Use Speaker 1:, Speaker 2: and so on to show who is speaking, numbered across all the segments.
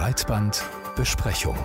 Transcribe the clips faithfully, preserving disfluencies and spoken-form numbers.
Speaker 1: Breitbandbesprechung.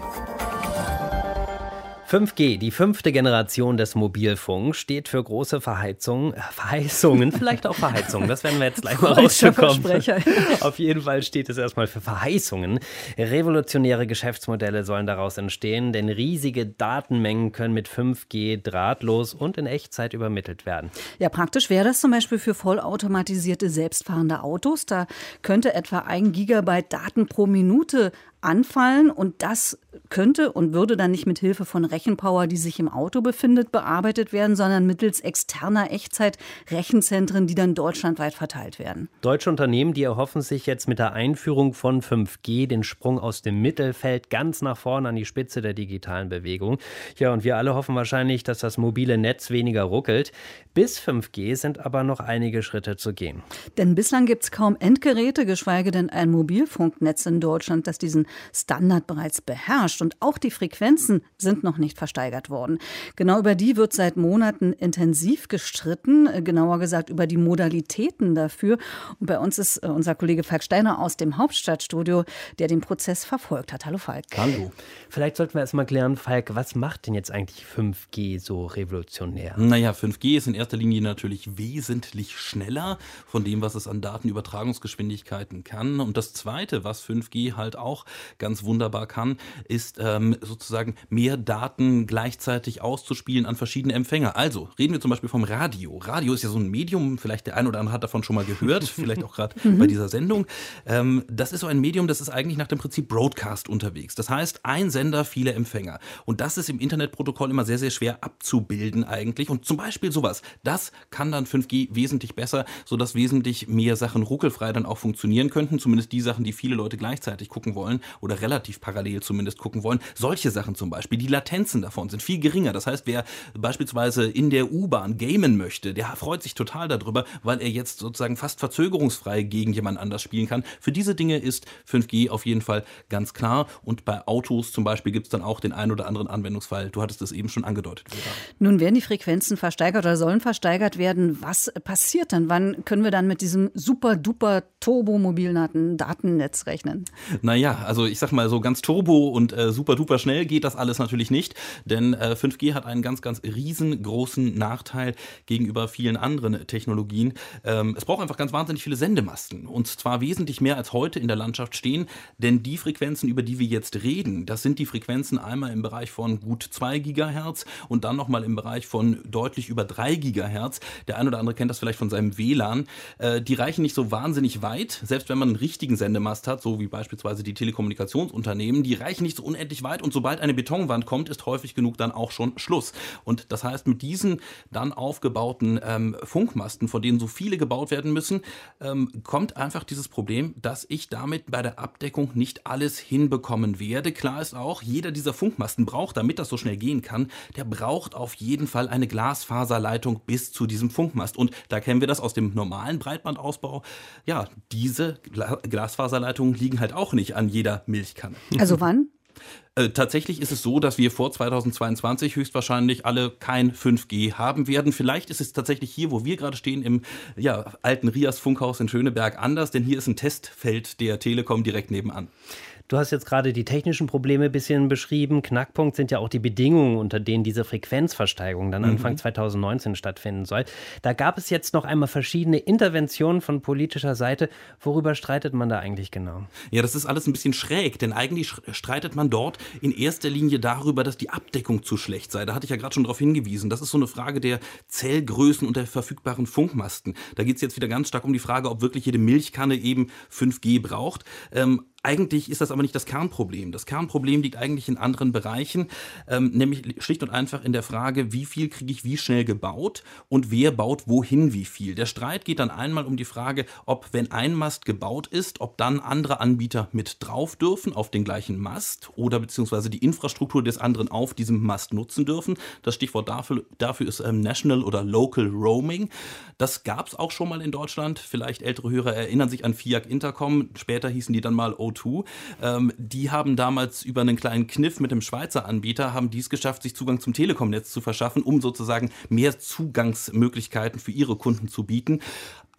Speaker 2: fünf G, die fünfte Generation des Mobilfunks, steht für große Verheizungen, äh, Verheißungen, vielleicht auch Verheizungen, das werden wir jetzt gleich mal rausbekommen. Auf jeden Fall steht es erstmal für Verheißungen. Revolutionäre Geschäftsmodelle sollen daraus entstehen, denn riesige Datenmengen können mit fünf G drahtlos und in Echtzeit übermittelt werden.
Speaker 3: Ja, praktisch wäre das zum Beispiel für vollautomatisierte, selbstfahrende Autos. Da könnte etwa ein Gigabyte Daten pro Minute anfallen und das könnte und würde dann nicht mit Hilfe von Rechenpower, die sich im Auto befindet, bearbeitet werden, sondern mittels externer Echtzeit-Rechenzentren, die dann deutschlandweit verteilt werden.
Speaker 2: Deutsche Unternehmen, die erhoffen sich jetzt mit der Einführung von fünf G den Sprung aus dem Mittelfeld ganz nach vorne an die Spitze der digitalen Bewegung. Ja, und wir alle hoffen wahrscheinlich, dass das mobile Netz weniger ruckelt. Bis fünf G sind aber noch einige Schritte zu gehen.
Speaker 3: Denn bislang gibt es kaum Endgeräte, geschweige denn ein Mobilfunknetz in Deutschland, das diesen Standard bereits beherrscht. Und auch die Frequenzen sind noch nicht versteigert worden. Genau über die wird seit Monaten intensiv gestritten, genauer gesagt über die Modalitäten dafür. Und bei uns ist unser Kollege Falk Steiner aus dem Hauptstadtstudio, der den Prozess verfolgt hat. Hallo Falk.
Speaker 2: Hallo. Vielleicht sollten wir erst mal klären, Falk, was macht denn jetzt eigentlich fünf G so revolutionär?
Speaker 4: Naja, fünf G ist in erster Linie natürlich wesentlich schneller von dem, was es an Datenübertragungsgeschwindigkeiten kann. Und das Zweite, was fünf G halt auch ganz wunderbar kann, ist ähm, sozusagen mehr Daten gleichzeitig auszuspielen an verschiedene Empfänger. Also reden wir zum Beispiel vom Radio. Radio ist ja so ein Medium, vielleicht der ein oder andere hat davon schon mal gehört, vielleicht auch gerade bei dieser Sendung. Ähm, das ist so ein Medium, das ist eigentlich nach dem Prinzip Broadcast unterwegs. Das heißt, ein Sender, viele Empfänger. Und das ist im Internetprotokoll immer sehr, sehr schwer abzubilden eigentlich. Und zum Beispiel sowas, das kann dann fünf G wesentlich besser, sodass wesentlich mehr Sachen ruckelfrei dann auch funktionieren könnten. Zumindest die Sachen, die viele Leute gleichzeitig gucken wollen oder relativ parallel zumindest gucken wollen. Solche Sachen zum Beispiel, die Latenzen davon sind viel geringer. Das heißt, wer beispielsweise in der U-Bahn gamen möchte, der freut sich total darüber, weil er jetzt sozusagen fast verzögerungsfrei gegen jemand anders spielen kann. Für diese Dinge ist fünf G auf jeden Fall ganz klar. Und bei Autos zum Beispiel gibt es dann auch den einen oder anderen Anwendungsfall. Du hattest es eben schon angedeutet.
Speaker 3: Nun werden die Frequenzen versteigert oder sollen versteigert werden. Was passiert dann? Wann können wir dann mit diesem super-duper turbomobilen Datennetz rechnen?
Speaker 4: Naja, also ich sag mal so ganz turbo und äh, super-duper schnell geht das alles natürlich nicht, denn äh, fünf G hat einen ganz, ganz riesengroßen Nachteil gegenüber vielen anderen Technologien. Ähm, es braucht einfach ganz wahnsinnig viele Sendemasten und zwar wesentlich mehr als heute in der Landschaft stehen, denn die Frequenzen, über die wir jetzt reden, das sind die Frequenzen einmal im Bereich von gut zwei Gigahertz und dann nochmal im Bereich von deutlich über drei Gigahertz. Der ein oder andere kennt das vielleicht von seinem W L A N. Äh, die reichen nicht so wahnsinnig weit, selbst wenn man einen richtigen Sendemast hat, so wie beispielsweise die Telekommunikationsunternehmen, die reichen nicht so unendlich weit und sobald eine Betonwand kommt, ist häufig genug dann auch schon Schluss. Und das heißt, mit diesen dann aufgebauten ähm, Funkmasten, von denen so viele gebaut werden müssen, ähm, kommt einfach dieses Problem, dass ich damit bei der Abdeckung nicht alles hinbekommen werde. Klar ist auch, jeder dieser Funkmasten braucht, damit das so schnell gehen kann, der braucht auf jeden Fall eine Glasfaserleitung bis zu diesem Funkmast. Und da kennen wir das aus dem normalen Breitbandausbau. Ja, diese Gla- Glasfaserleitungen liegen halt auch nicht an jeder Milchkanne.
Speaker 3: Also wann?
Speaker 4: Äh, tatsächlich ist es so, dass wir vor zweitausendzweiundzwanzig höchstwahrscheinlich alle kein fünf G haben werden. Vielleicht ist es tatsächlich hier, wo wir gerade stehen, im ja, alten Rias-Funkhaus in Schöneberg anders, denn hier ist ein Testfeld der Telekom direkt nebenan.
Speaker 2: Du hast jetzt gerade die technischen Probleme ein bisschen beschrieben. Knackpunkt sind ja auch die Bedingungen, unter denen diese Frequenzversteigerung dann Anfang mhm. zweitausendneunzehn stattfinden soll. Da gab es jetzt noch einmal verschiedene Interventionen von politischer Seite. Worüber streitet man da eigentlich genau?
Speaker 4: Ja, das ist alles ein bisschen schräg, denn eigentlich streitet man dort in erster Linie darüber, dass die Abdeckung zu schlecht sei. Da hatte ich ja gerade schon darauf hingewiesen. Das ist so eine Frage der Zellgrößen und der verfügbaren Funkmasten. Da geht es jetzt wieder ganz stark um die Frage, ob wirklich jede Milchkanne eben fünf G braucht. Ähm, Eigentlich ist das aber nicht das Kernproblem. Das Kernproblem liegt eigentlich in anderen Bereichen, ähm, nämlich schlicht und einfach in der Frage, wie viel kriege ich wie schnell gebaut und wer baut wohin wie viel. Der Streit geht dann einmal um die Frage, ob, wenn ein Mast gebaut ist, ob dann andere Anbieter mit drauf dürfen auf den gleichen Mast oder beziehungsweise die Infrastruktur des anderen auf diesem Mast nutzen dürfen. Das Stichwort dafür, dafür ist ähm, National oder Local Roaming. Das gab es auch schon mal in Deutschland. Vielleicht ältere Hörer erinnern sich an F I A C Intercom. Später hießen die dann mal O zwei. Ähm, die haben damals über einen kleinen Kniff mit dem Schweizer Anbieter, haben dies geschafft, sich Zugang zum Telekom-Netz zu verschaffen, um sozusagen mehr Zugangsmöglichkeiten für ihre Kunden zu bieten.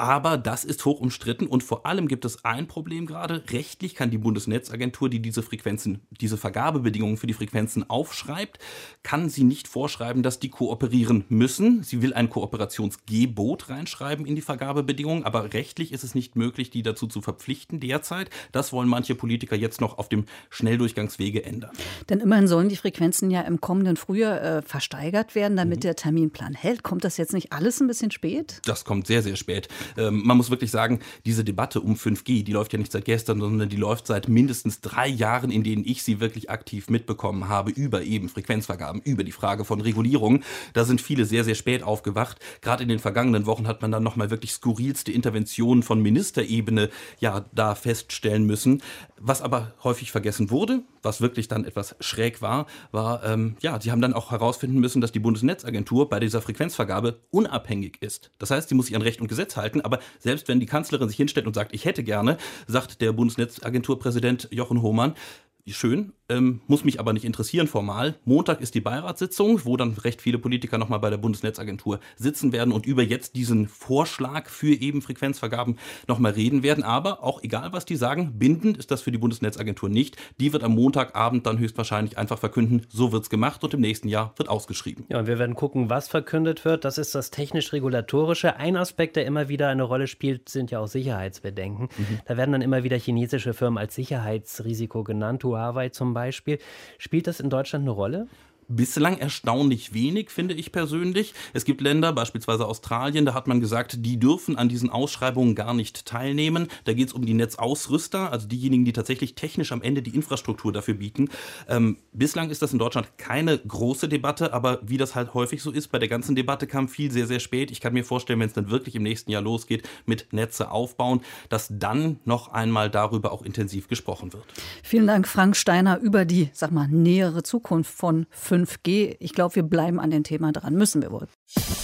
Speaker 4: Aber das ist hoch umstritten und vor allem gibt es ein Problem gerade. Rechtlich kann die Bundesnetzagentur, die diese Frequenzen, diese Vergabebedingungen für die Frequenzen aufschreibt, kann sie nicht vorschreiben, dass die kooperieren müssen. Sie will ein Kooperationsgebot reinschreiben in die Vergabebedingungen, aber rechtlich ist es nicht möglich, die dazu zu verpflichten derzeit. Das wollen manche Politiker jetzt noch auf dem Schnelldurchgangswege ändern.
Speaker 3: Denn immerhin sollen die Frequenzen ja im kommenden Frühjahr äh, versteigert werden, damit mhm. der Terminplan hält. Kommt das jetzt nicht alles ein bisschen spät?
Speaker 4: Das kommt sehr, sehr spät. Ähm, man muss wirklich sagen, diese Debatte um fünf G, die läuft ja nicht seit gestern, sondern die läuft seit mindestens drei Jahren, in denen ich sie wirklich aktiv mitbekommen habe, über eben Frequenzvergaben, über die Frage von Regulierung. Da sind viele sehr, sehr spät aufgewacht. Gerade in den vergangenen Wochen hat man dann nochmal wirklich skurrilste Interventionen von Ministerebene ja da feststellen müssen. Was aber häufig vergessen wurde, was wirklich dann etwas schräg war, war, ähm, ja, sie haben dann auch herausfinden müssen, dass die Bundesnetzagentur bei dieser Frequenzvergabe unabhängig ist. Das heißt, sie muss sich an Recht und Gesetz halten, aber selbst wenn die Kanzlerin sich hinstellt und sagt, ich hätte gerne, sagt der Bundesnetzagenturpräsident Jochen Hohmann, schön, ähm, muss mich aber nicht interessieren formal. Montag ist die Beiratssitzung, wo dann recht viele Politiker nochmal bei der Bundesnetzagentur sitzen werden und über jetzt diesen Vorschlag für eben Frequenzvergaben nochmal reden werden. Aber auch egal, was die sagen, bindend ist das für die Bundesnetzagentur nicht. Die wird am Montagabend dann höchstwahrscheinlich einfach verkünden, so wird's gemacht und im nächsten Jahr wird ausgeschrieben.
Speaker 2: Ja, und wir werden gucken, was verkündet wird. Das ist das technisch-regulatorische. Ein Aspekt, der immer wieder eine Rolle spielt, sind ja auch Sicherheitsbedenken. Mhm. Da werden dann immer wieder chinesische Firmen als Sicherheitsrisiko genannt. Huawei zum Beispiel. Spielt das in Deutschland eine Rolle?
Speaker 4: Bislang erstaunlich wenig, finde ich persönlich. Es gibt Länder, beispielsweise Australien, da hat man gesagt, die dürfen an diesen Ausschreibungen gar nicht teilnehmen. Da geht es um die Netzausrüster, also diejenigen, die tatsächlich technisch am Ende die Infrastruktur dafür bieten. Ähm, bislang ist das in Deutschland keine große Debatte, aber wie das halt häufig so ist, bei der ganzen Debatte kam viel sehr, sehr spät. Ich kann mir vorstellen, wenn es dann wirklich im nächsten Jahr losgeht mit Netze aufbauen, dass dann noch einmal darüber auch intensiv gesprochen wird.
Speaker 3: Vielen Dank, Frank Steiner, über die, sag mal, nähere Zukunft von fünf G. Ich glaube, wir bleiben an dem Thema dran. Müssen wir wohl.